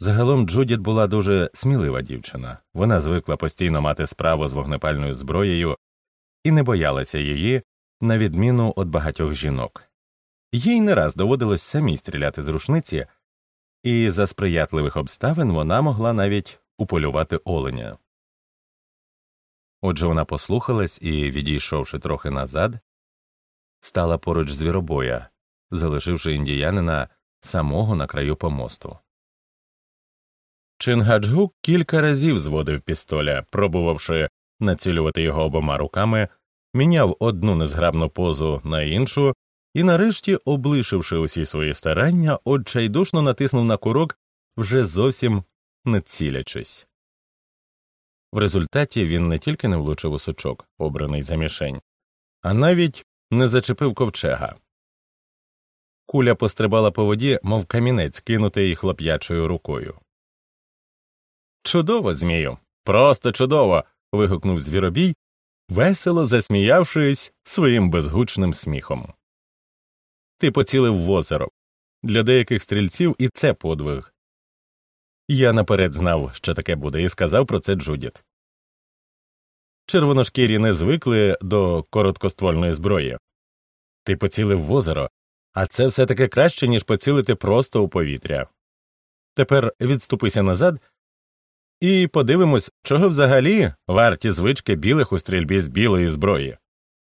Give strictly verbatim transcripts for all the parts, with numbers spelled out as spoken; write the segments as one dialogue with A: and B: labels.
A: Загалом Джудіт була дуже смілива дівчина. Вона звикла постійно мати справу з вогнепальною зброєю і не боялася її, на відміну від багатьох жінок. Їй не раз доводилось самій стріляти з рушниці, і за сприятливих обставин вона могла навіть уполювати оленя. Отже, вона послухалась і, відійшовши трохи назад, стала поруч звіробоя, залишивши індіянина самого на краю помосту. Чингаджгук кілька разів зводив пістоля, пробувавши націлювати його обома руками, міняв одну незграбну позу на іншу і, нарешті, облишивши усі свої старання, отчайдушно натиснув на курок, вже зовсім не цілячись. В результаті він не тільки не влучив у сучок, обраний за мішень, а навіть не зачепив ковчега. Куля пострибала по воді, мов камінець, кинутий хлоп'ячою рукою. «Чудово, Змію! Просто чудово!» – вигукнув Звіробій, весело засміявшись своїм безгучним сміхом. «Ти поцілив в озеро. Для деяких стрільців і це подвиг. Я наперед знав, що таке буде, і сказав про це Джудіт. Червоношкірі не звикли до короткоствольної зброї. Ти поцілив в озеро, а це все-таки краще, ніж поцілити просто у повітря. Тепер відступися назад і подивимось, чого взагалі варті звички білих у стрільбі з білої зброї».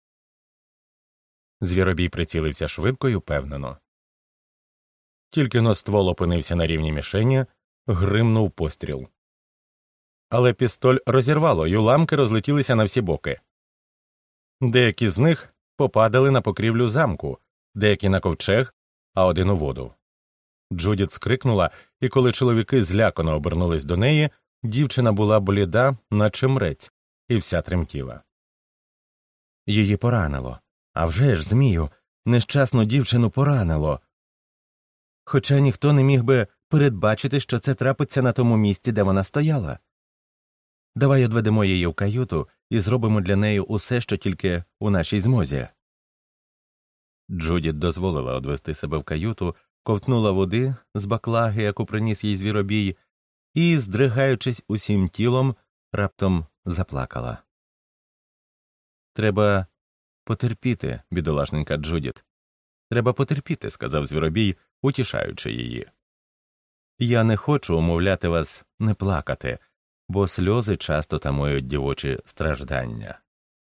A: Звіробій прицілився швидко й упевнено. Тільки но ствол опинився на рівні мішені, гримнув постріл. Але пістоль розірвало, й уламки розлетілися на всі боки. Деякі з них попадали на покрівлю замку, деякі на ковчег, а один у воду. Джудіт скрикнула, і коли чоловіки злякано обернулись до неї, дівчина була бліда, наче мрець, і вся тремтіла. Її поранило. А вже ж, Змію, нещасну дівчину поранило. Хоча ніхто не міг би передбачити, що це трапиться на тому місці, де вона стояла. Давай одведемо її в каюту і зробимо для неї усе, що тільки у нашій змозі. Джудіт дозволила одвести себе в каюту, ковтнула води з баклаги, яку приніс їй Звіробій, і, здригаючись усім тілом, раптом заплакала. «Треба потерпіти, бідолашненька Джудіт. Треба потерпіти», – сказав Звіробій, утішаючи її. «Я не хочу умовляти вас не плакати, бо сльози часто тамують дівочі страждання».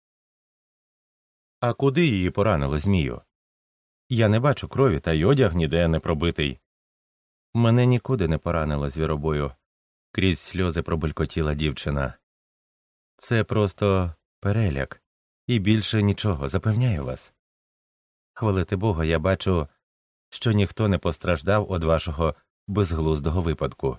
A: «А куди її поранило, Змію? Я не бачу крові, та й одяг ніде не пробитий». «Мене нікуди не поранило, Звіробою», – крізь сльози пробелькотіла дівчина. «Це просто переляк. І більше нічого, запевняю вас. Хвалити Бога, я бачу, що ніхто не постраждав від вашого безглуздого випадку».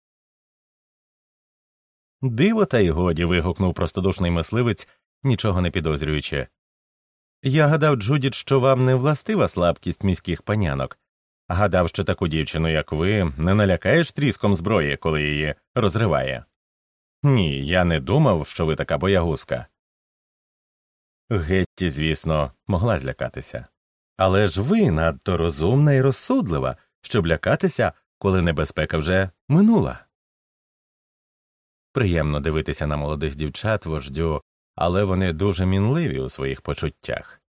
A: «Диво та й годі», – вигукнув простодушний мисливець, нічого не підозрюючи. «Я гадав, Джудіт, що вам не властива слабкість міських панянок. Гадав, що таку дівчину, як ви, не налякаєш тріском зброї, коли її розриває. Ні, я не думав, що ви така боягузка». Гетті, звісно, могла злякатися. Але ж ви надто розумна і розсудлива, щоб лякатися, коли небезпека вже минула. Приємно дивитися на молодих дівчат, вождю, але вони дуже мінливі у своїх почуттях.